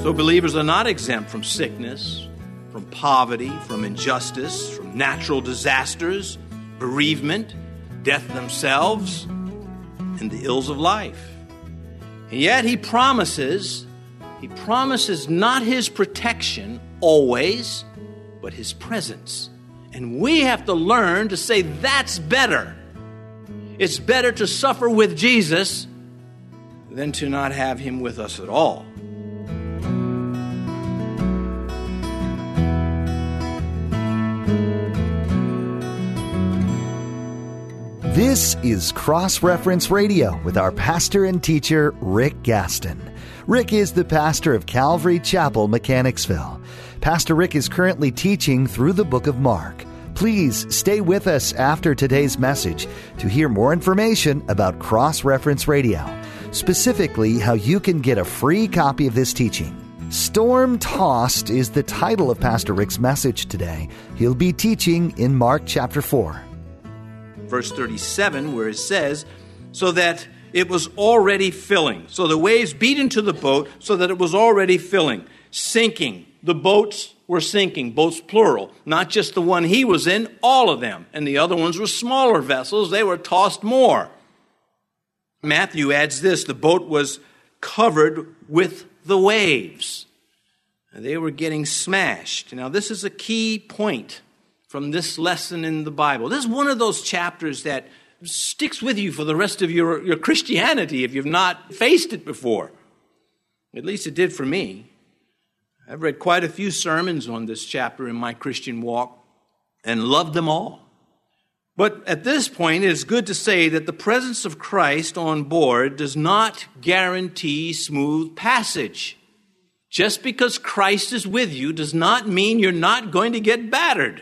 So believers are not exempt from sickness, from poverty, from injustice, from natural disasters, bereavement, death themselves, and the ills of life. And yet he promises not his protection always, but his presence. And we have to learn to say that's better. It's better to suffer with Jesus than to not have him with us at all. This is Cross Reference Radio with our pastor and teacher, Rick Gaston. Rick is the pastor of Calvary Chapel, Mechanicsville. Pastor Rick is currently teaching through the book of Mark. Please stay with us after today's message to hear more information about Cross Reference Radio, specifically how you can get a free copy of this teaching. Storm-Tossed is the title of Pastor Rick's message today. He'll be teaching in Mark chapter 4. Verse 37, where it says, so that it was already filling. So the waves beat into the boat so that it was already filling, sinking. The boats were sinking, boats plural, not just the one he was in, all of them. And the other ones were smaller vessels. They were tossed more. Matthew adds this, the boat was covered with the waves. And they were getting smashed. Now, this is a key point from this lesson in the Bible. This is one of those chapters that sticks with you for the rest of your Christianity if you've not faced it before. At least it did for me. I've read quite a few sermons on this chapter in my Christian walk and loved them all. But at this point, it is good to say that the presence of Christ on board does not guarantee smooth passage. Just because Christ is with you does not mean you're not going to get battered.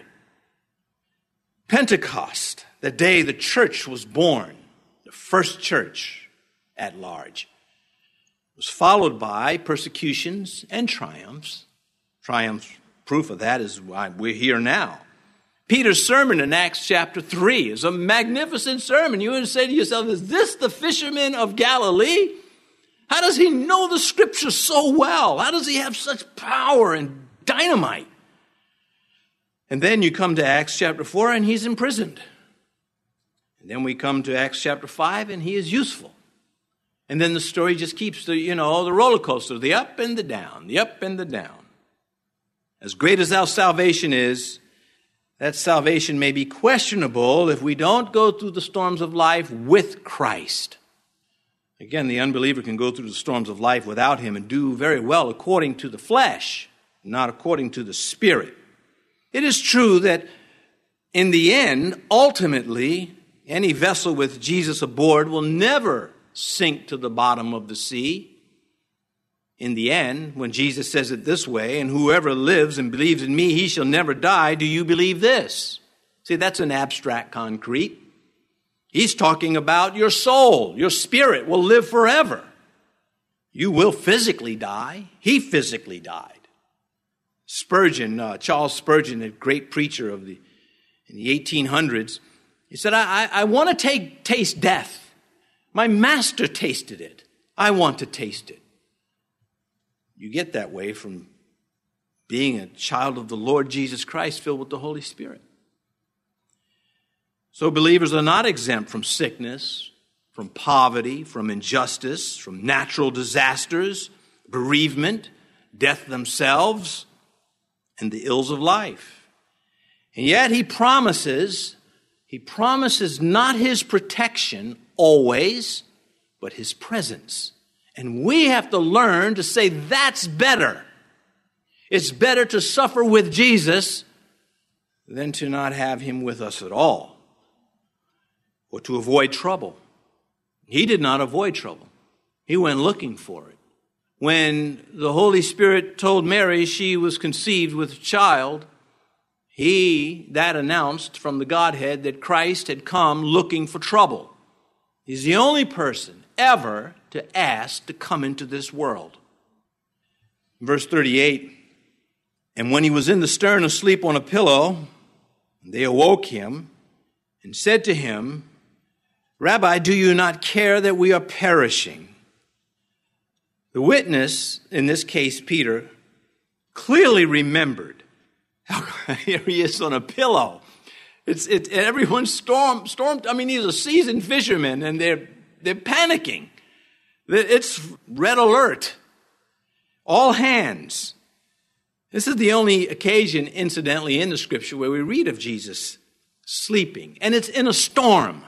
Pentecost, the day the church was born, the first church at large, was followed by persecutions and triumphs. Proof of that is why we're here now. Peter's sermon in Acts chapter 3 is a magnificent sermon. You would say to yourself, is this the fisherman of Galilee? How does he know the scriptures so well? How does he have such power and dynamite? And then you come to Acts chapter 4 and he's imprisoned. And then we come to Acts chapter 5 and he is useful. And then the story just keeps the roller coaster, the up and the down, the up and the down. As great as our salvation is, that salvation may be questionable if we don't go through the storms of life with Christ. Again, the unbeliever can go through the storms of life without him and do very well according to the flesh, not according to the Spirit. It is true that in the end, ultimately, any vessel with Jesus aboard will never sink to the bottom of the sea. In the end, when Jesus says it this way, and whoever lives and believes in me, he shall never die, do you believe this? See, that's an abstract concrete. He's talking about your soul, your spirit will live forever. You will physically die. He physically died. Charles Spurgeon, a great preacher in the 1800s, he said, I want to taste death. My master tasted it. I want to taste it. You get that way from being a child of the Lord Jesus Christ filled with the Holy Spirit. So believers are not exempt from sickness, from poverty, from injustice, from natural disasters, bereavement, death themselves, and the ills of life. And yet he promises not his protection always, but his presence. And we have to learn to say that's better. It's better to suffer with Jesus than to not have him with us at all, or to avoid trouble. He did not avoid trouble. He went looking for it. When the Holy Spirit told Mary she was conceived with a child, that announced from the Godhead that Christ had come looking for trouble. He's the only person ever to ask to come into this world. Verse 38, and when he was in the stern asleep on a pillow, they awoke him and said to him, Rabbi, do you not care that we are perishing? The witness, in this case Peter, clearly remembered. Here he is on a pillow. Everyone's stormed. I mean, he's a seasoned fisherman, and they're panicking. It's red alert. All hands. This is the only occasion, incidentally, in the scripture where we read of Jesus sleeping. And it's in a storm.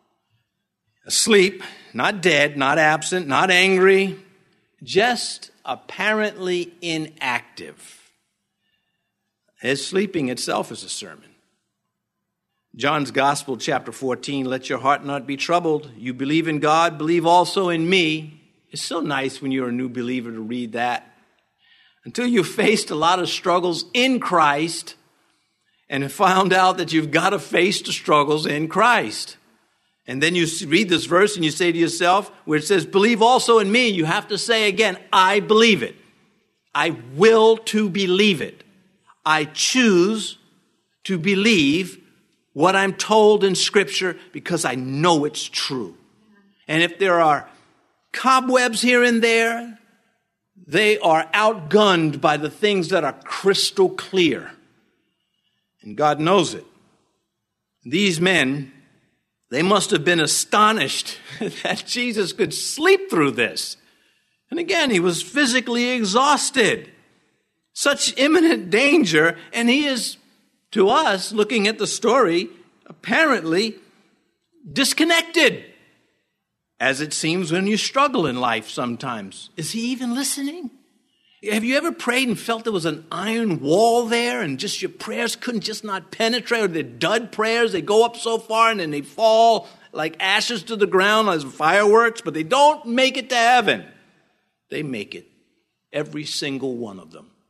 Asleep, not dead, not absent, not angry, just apparently inactive. His sleeping itself is a sermon. John's Gospel, chapter 14, let your heart not be troubled. You believe in God, believe also in me. It's so nice when you're a new believer to read that. Until you've faced a lot of struggles in Christ and found out that you've got to face the struggles in Christ. And then you read this verse and you say to yourself, where it says, believe also in me, you have to say again, I believe it. I will to believe it. I choose to believe what I'm told in Scripture because I know it's true. And if there are cobwebs here and there, they are outgunned by the things that are crystal clear. And God knows it. These men, they must have been astonished that Jesus could sleep through this. And again, he was physically exhausted. Such imminent danger, and he is, to us, looking at the story, apparently disconnected. As it seems when you struggle in life sometimes. Is he even listening? Have you ever prayed and felt there was an iron wall there and just your prayers couldn't just not penetrate? Or they're dud prayers, they go up so far and then they fall like ashes to the ground as fireworks, but they don't make it to heaven. They make it, every single one of them.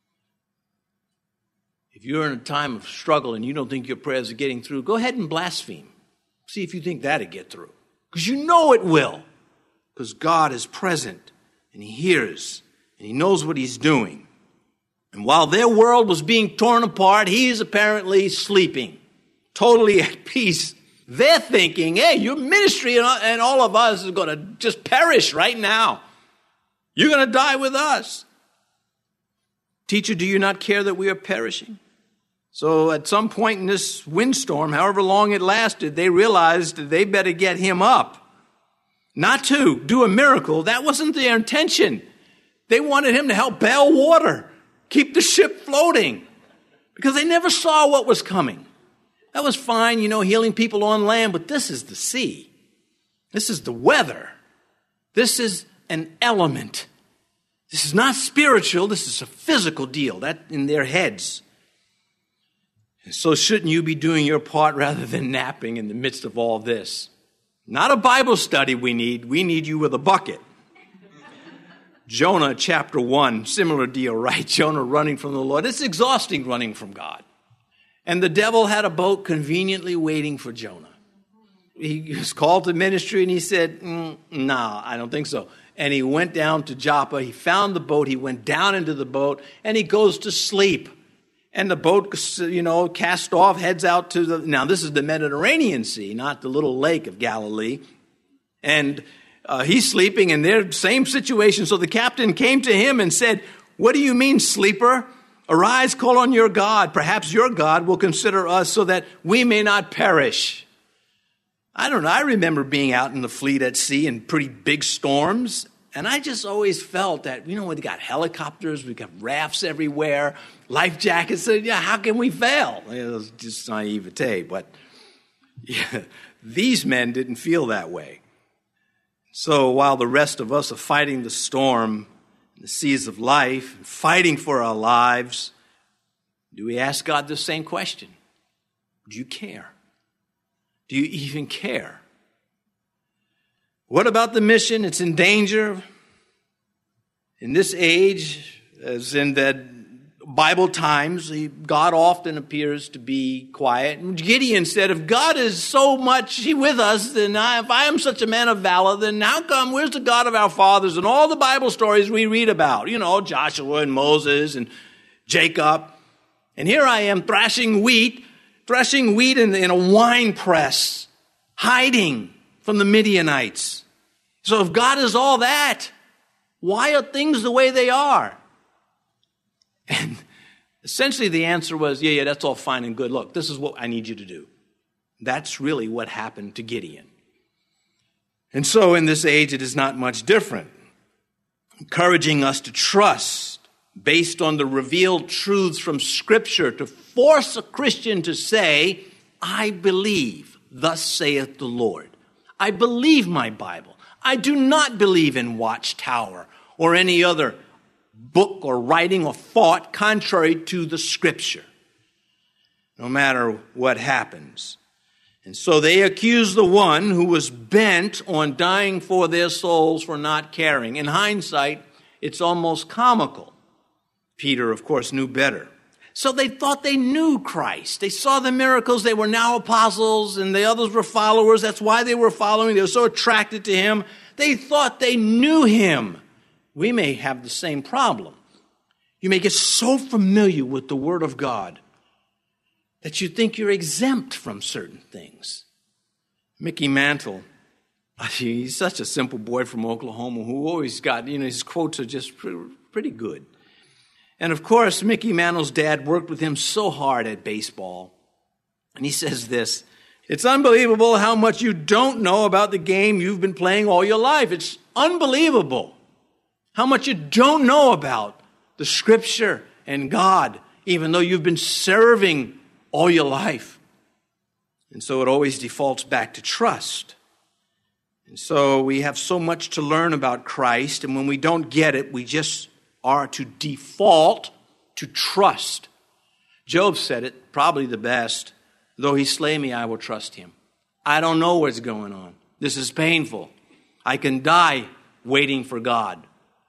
If you're in a time of struggle and you don't think your prayers are getting through, go ahead and blaspheme. See if you think that'll get through. Because you know it will. Because God is present and he hears and he knows what he's doing. And while their world was being torn apart, he is apparently sleeping, totally at peace. They're thinking, hey, your ministry and all of us is going to just perish right now. You're going to die with us. Teacher, do you not care that we are perishing? So at some point in this windstorm, however long it lasted, they realized that they better get him up. Not to do a miracle. That wasn't their intention. They wanted him to help bail water, keep the ship floating, because they never saw what was coming. That was fine, healing people on land, but this is the sea. This is the weather. This is an element. This is not spiritual. This is a physical deal. That in their heads. And so shouldn't you be doing your part rather than napping in the midst of all this? Not a Bible study we need. We need you with a bucket. Jonah chapter 1, similar deal, right? Jonah running from the Lord. It's exhausting running from God. And the devil had a boat conveniently waiting for Jonah. He was called to ministry and he said, no, I don't think so. And he went down to Joppa. He found the boat. He went down into the boat and he goes to sleep. And the boat, cast off, heads out to now this is the Mediterranean Sea, not the little lake of Galilee. And he's sleeping in their same situation. So the captain came to him and said, what do you mean, sleeper? Arise, call on your God. Perhaps your God will consider us so that we may not perish. I don't know. I remember being out in the fleet at sea in pretty big storms. And I just always felt that, we got helicopters, we got rafts everywhere, life jackets. So, how can we fail? It was just naivete. But these men didn't feel that way. So while the rest of us are fighting the storm, the seas of life, fighting for our lives, do we ask God the same question? Do you care? Do you even care? What about the mission? It's in danger. In this age, as in the Bible times, God often appears to be quiet. And Gideon said, if God is so much with us, then if I am such a man of valor, then how come, where's the God of our fathers and all the Bible stories we read about? Joshua and Moses and Jacob. And here I am threshing wheat in a wine press, hiding from the Midianites. So if God is all that, Why are things the way they are? And essentially the answer was, yeah, that's all fine and good. Look, this is what I need you to do. That's really what happened to Gideon. And so in this age, it is not much different, encouraging us to trust based on the revealed truths from Scripture, to force a Christian to say, I believe, thus saith the Lord. I believe my Bible. I do not believe in Watchtower or any other book or writing or thought contrary to the Scripture, no matter what happens. And so they accuse the one who was bent on dying for their souls for not caring. In hindsight, it's almost comical. Peter, of course, knew better. So they thought they knew Christ. They saw the miracles. They were now apostles, and the others were followers. That's why they were following. They were so attracted to him. They thought they knew him. We may have the same problem. You may get so familiar with the Word of God that you think you're exempt from certain things. Mickey Mantle, he's such a simple boy from Oklahoma who always got, his quotes are just pretty good. And of course, Mickey Mantle's dad worked with him so hard at baseball. And he says this, it's unbelievable how much you don't know about the game you've been playing all your life. It's unbelievable how much you don't know about the Scripture and God, even though you've been serving all your life. And so it always defaults back to trust. And so we have so much to learn about Christ, and when we don't get it, we just are to default to trust. Job said it probably the best. Though he slay me, I will trust him. I don't know what's going on. This is painful. I can die waiting for God.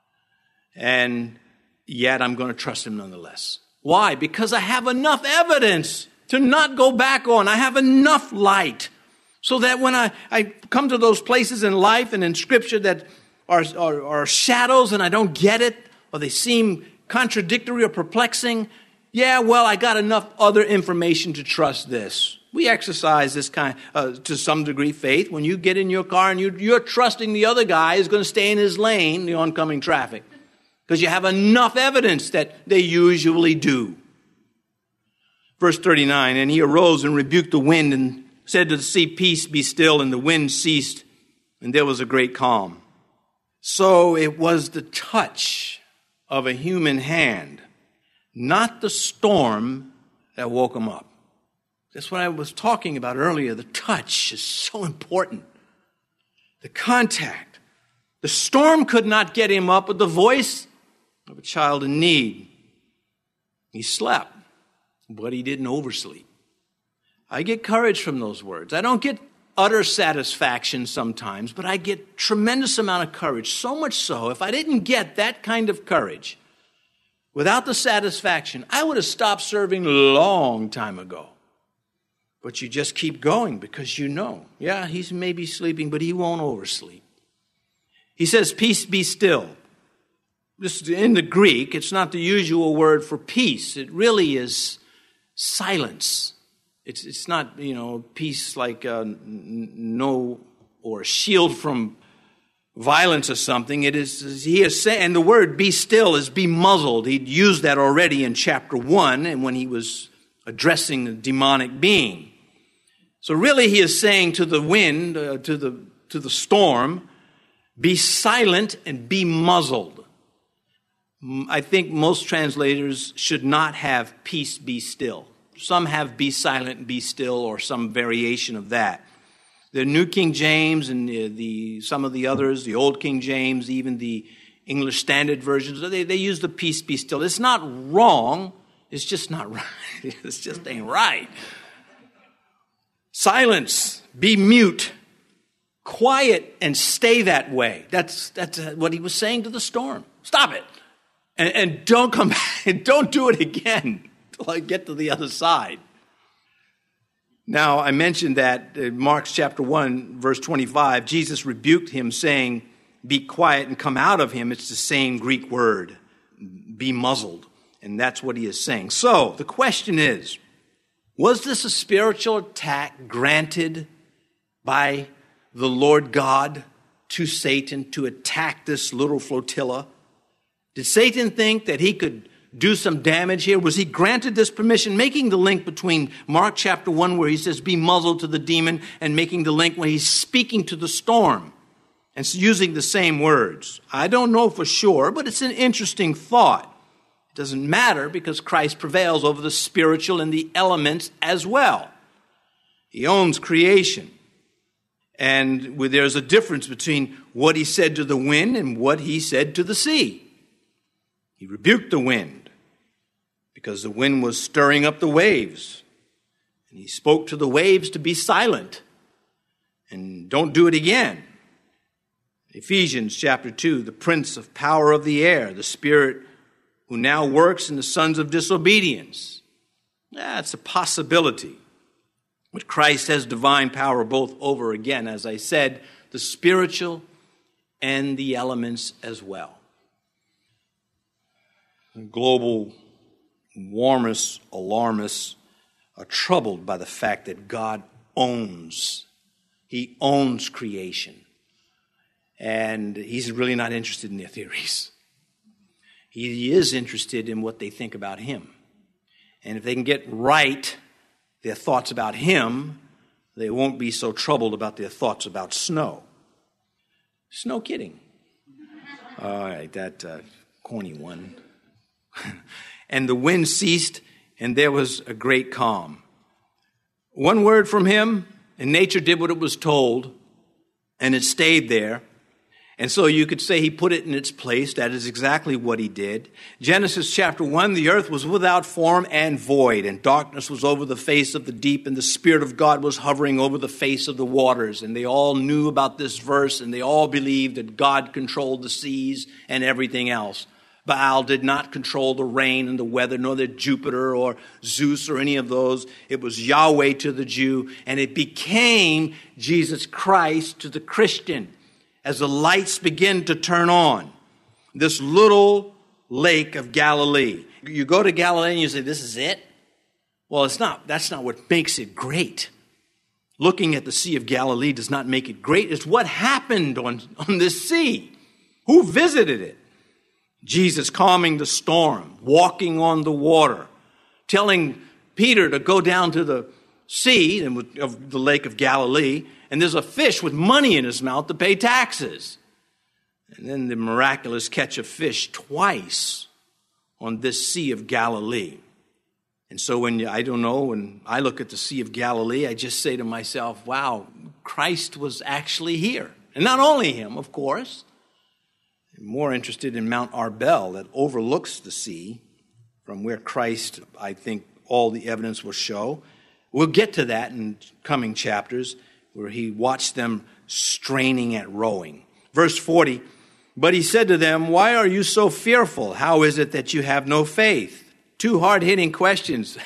And yet I'm going to trust him nonetheless. Why? Because I have enough evidence to not go back on. I have enough light so that when I come to those places in life and in Scripture that are shadows and I don't get it, or they seem contradictory or perplexing, I got enough other information to trust this. We exercise this kind, to some degree, faith. When you get in your car and you're trusting the other guy is going to stay in his lane, the oncoming traffic, because you have enough evidence that they usually do. Verse 39, and he arose and rebuked the wind and said to the sea, peace, be still, and the wind ceased, and there was a great calm. So it was the touch of a human hand, not the storm, that woke him up. That's what I was talking about earlier. The touch is so important. The contact. The storm could not get him up with the voice of a child in need. He slept, but he didn't oversleep. I get courage from those words. I don't get utter satisfaction sometimes, but I get tremendous amount of courage. So much so, if I didn't get that kind of courage, without the satisfaction, I would have stopped serving a long time ago. But you just keep going because you know, he's maybe sleeping, but he won't oversleep. He says, peace, be still. This in the Greek, it's not the usual word for peace. It really is silence. It's not, peace like no or shield from violence or something. He is saying, and the word be still is be muzzled. He'd used that already in chapter 1 and when he was addressing the demonic being. So really he is saying to the wind, to the storm, be silent and be muzzled. I think most translators should not have peace be still. Some have be silent and be still or some variation of that. The New King James and some of the others, the Old King James, even the English Standard versions, they use the peace be still. It's not wrong. It's just not right. It just ain't right. Silence, be mute, quiet, and stay that way. That's what he was saying to the storm. Stop it. And don't come back, and don't do it again till I get to the other side. Now, I mentioned that in Mark chapter 1, verse 25, Jesus rebuked him saying, be quiet and come out of him. It's the same Greek word, be muzzled. And that's what he is saying. So, the question is, was this a spiritual attack granted by the Lord God to Satan to attack this little flotilla? Did Satan think that he could do some damage here? Was he granted this permission? Making the link between Mark chapter 1 where he says, be muzzled to the demon, and making the link when he's speaking to the storm and using the same words. I don't know for sure, but it's an interesting thought. It doesn't matter because Christ prevails over the spiritual and the elements as well. He owns creation. And there's a difference between what he said to the wind and what he said to the sea. He rebuked the wind because the wind was stirring up the waves. And he spoke to the waves to be silent and don't do it again. Ephesians chapter 2, the prince of power of the air, the spirit who now works in the sons of disobedience. That's a possibility. But Christ has divine power both over, again, as I said, the spiritual and the elements as well. Global warmists, alarmists are troubled by the fact that God owns. He owns creation. And he's really not interested in their theories. He is interested in what they think about him. And if they can get right their thoughts about him, they won't be so troubled about their thoughts about snow. Snow kidding. All right, that corny one. And the wind ceased, and there was a great calm. One word from him, and nature did what it was told, and it stayed there. And so you could say he put it in its place. That is exactly what he did. Genesis chapter 1, the earth was without form and void, and darkness was over the face of the deep, and the Spirit of God was hovering over the face of the waters. And they all knew about this verse, and they all believed that God controlled the seas and everything else. Baal did not control the rain and the weather, nor did Jupiter or Zeus or any of those. It was Yahweh to the Jew, and it became Jesus Christ to the Christian. As the lights begin to turn on, this little lake of Galilee. You go to Galilee and you say, this is it? Well, it's not. That's not what makes it great. Looking at the Sea of Galilee does not make it great. It's what happened on this sea. Who visited it? Jesus calming the storm, walking on the water, telling Peter to go down to the sea of the lake of Galilee, and there's a fish with money in his mouth to pay taxes. And then the miraculous catch of fish twice on this Sea of Galilee. And so when I look at the Sea of Galilee, I just say to myself, wow, Christ was actually here. And not only him, of course. I'm more interested in Mount Arbel that overlooks the sea, from where Christ, I think, all the evidence will show. We'll get to that in coming chapters, where he watched them straining at rowing. Verse 40, but he said to them, why are you so fearful? How is it that you have no faith? Two hard-hitting questions.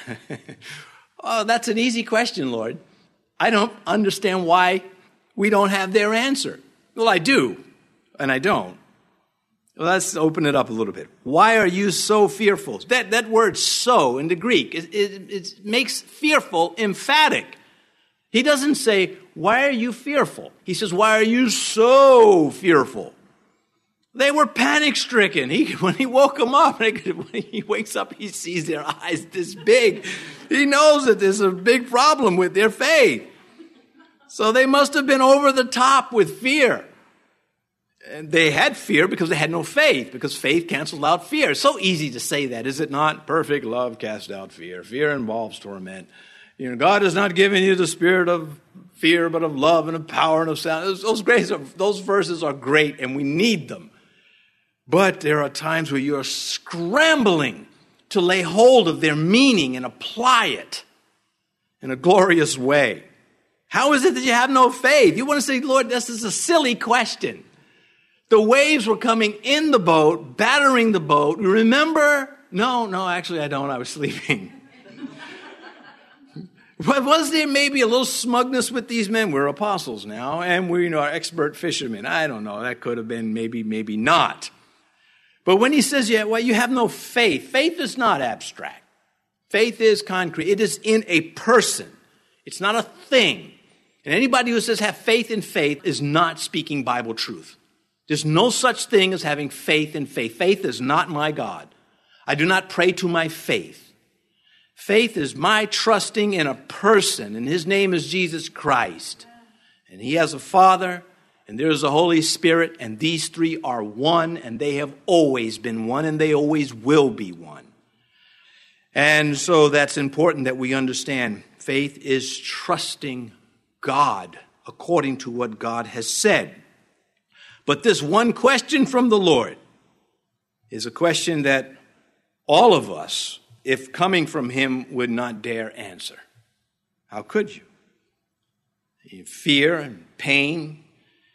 Oh, that's an easy question, Lord. I don't understand why we don't have their answer. Well, I do, and I don't. Well, let's open it up a little bit. Why are you so fearful? That word so in the Greek, it makes fearful emphatic. He doesn't say, why are you fearful? He says, why are you so fearful? They were panic-stricken. When he woke them up, when he wakes up, he sees their eyes this big. He knows that there's a big problem with their faith. So they must have been over the top with fear. And they had fear because they had no faith, because faith cancels out fear. It's so easy to say that, is it not? Perfect love casts out fear. Fear involves torment. God has not given you the spirit of fear, but of love and of power and of sound. Those verses are great, and we need them. But there are times where you are scrambling to lay hold of their meaning and apply it in a glorious way. How is it that you have no faith? You want to say, Lord, this is a silly question. The waves were coming in the boat, battering the boat. Remember? No, actually I don't. I was sleeping. But was there maybe a little smugness with these men? We're apostles now, and we're are expert fishermen. I don't know. That could have been maybe not. But when he says, you have no faith, faith is not abstract. Faith is concrete. It is in a person. It's not a thing. And anybody who says have faith in faith is not speaking Bible truth. There's no such thing as having faith in faith. Faith is not my God. I do not pray to my faith. Faith is my trusting in a person, and his name is Jesus Christ. And he has a Father, and there is a Holy Spirit, and these three are one, and they have always been one, and they always will be one. And so that's important that we understand. Faith is trusting God according to what God has said. But this one question from the Lord is a question that all of us, if coming from him, would not dare answer. How could you? Fear and pain,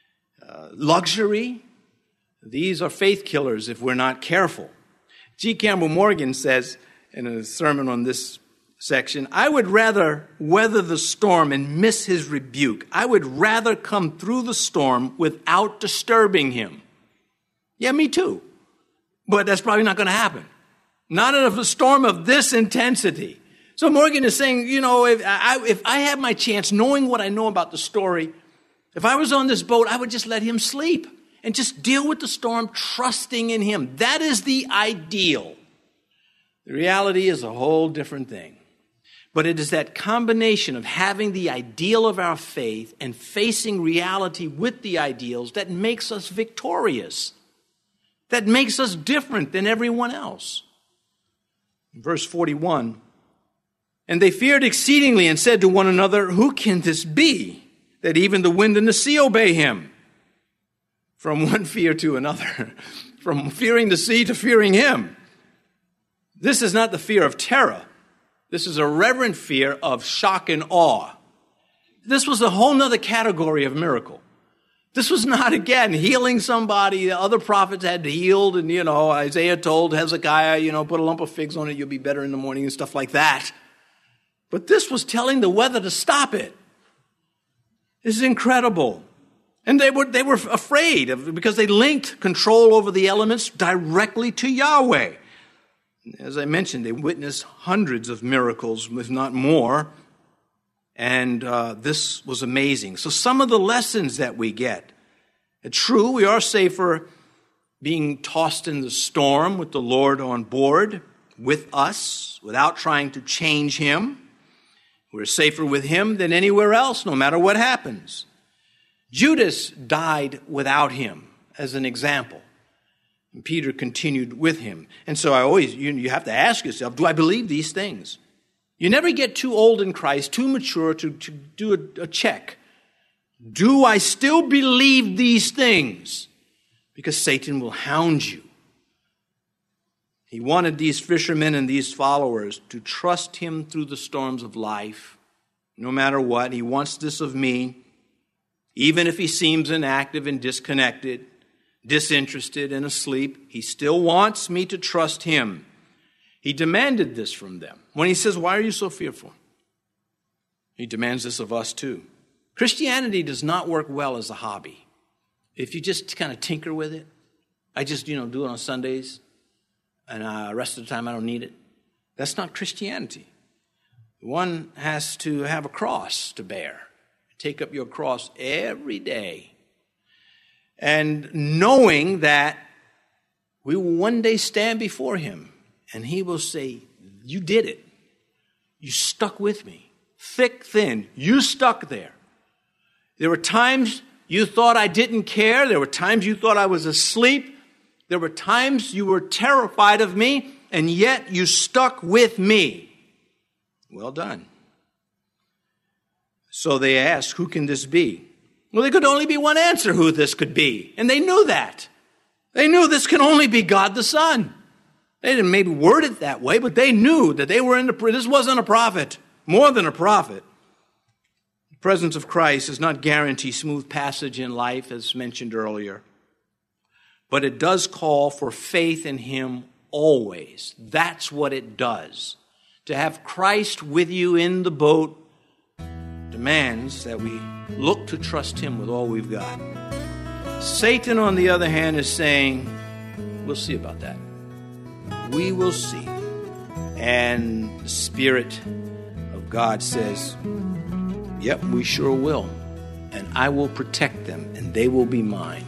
luxury, these are faith killers if we're not careful. G. Campbell Morgan says in a sermon on this section, I would rather weather the storm and miss his rebuke. I would rather come through the storm without disturbing him. Yeah, me too. But that's probably not going to happen. Not in a storm of this intensity. So Morgan is saying, if I had my chance, knowing what I know about the story, if I was on this boat, I would just let him sleep and just deal with the storm, trusting in him. That is the ideal. The reality is a whole different thing. But it is that combination of having the ideal of our faith and facing reality with the ideals that makes us victorious, that makes us different than everyone else. In verse 41, and they feared exceedingly and said to one another, who can this be, that even the wind and the sea obey him? From one fear to another, from fearing the sea to fearing him. This is not the fear of terror. This is a reverent fear of shock and awe. This was a whole nother category of miracle. This was not, again, healing somebody. The other prophets had healed, and, Isaiah told Hezekiah, put a lump of figs on it, you'll be better in the morning and stuff like that. But this was telling the weather to stop it. This is incredible. And they were afraid because they linked control over the elements directly to Yahweh. As I mentioned, they witnessed hundreds of miracles, if not more. And this was amazing. So some of the lessons that we get. It's true, we are safer being tossed in the storm with the Lord on board with us without trying to change him. We're safer with him than anywhere else, no matter what happens. Judas died without him, as an example. And Peter continued with him. And so you have to ask yourself, do I believe these things? You never get too old in Christ, too mature to do a check. Do I still believe these things? Because Satan will hound you. He wanted these fishermen and these followers to trust him through the storms of life, no matter what. He wants this of me, even if he seems inactive and disconnected, disinterested and asleep. He still wants me to trust him. He demanded this from them. When he says, why are you so fearful? He demands this of us too. Christianity does not work well as a hobby. If you just kind of tinker with it, I just, do it on Sundays, and the rest of the time I don't need it. That's not Christianity. One has to have a cross to bear. Take up your cross every day. And knowing that we will one day stand before him, and he will say, you did it. You stuck with me. Thick, thin, you stuck there. There were times you thought I didn't care. There were times you thought I was asleep. There were times you were terrified of me, and yet you stuck with me. Well done. So they asked, who can this be? Well, there could only be one answer who this could be. And they knew that. They knew this can only be God the Son. They didn't maybe word it that way, but they knew that they were this wasn't a prophet, more than a prophet. The presence of Christ does not guarantee smooth passage in life, as mentioned earlier. But it does call for faith in him always. That's what it does. To have Christ with you in the boat demands that we look to trust him with all we've got. Satan, on the other hand, is saying, we'll see about that. We will see. And the Spirit of God says, yep, we sure will. and I will protect them, and they will be mine.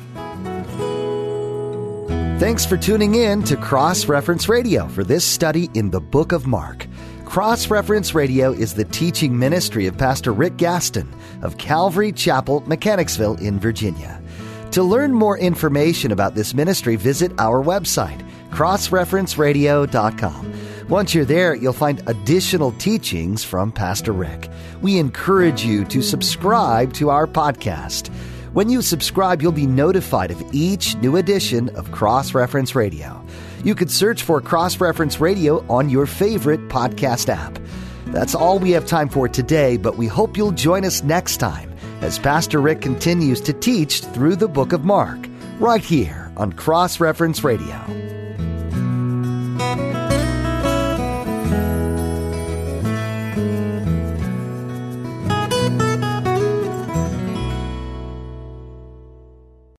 Thanks for tuning in to Cross Reference Radio for this study in the book of Mark. Cross Reference Radio is the teaching ministry of Pastor Rick Gaston of Calvary Chapel, Mechanicsville in Virginia. To learn more information about this ministry, visit our website, crossreferenceradio.com. Once you're there, you'll find additional teachings from Pastor Rick. We encourage you to subscribe to our podcast. When you subscribe, you'll be notified of each new edition of Cross Reference Radio. You could search for Cross Reference Radio on your favorite podcast app. That's all we have time for today, but we hope you'll join us next time as Pastor Rick continues to teach through the book of Mark, right here on Cross Reference Radio.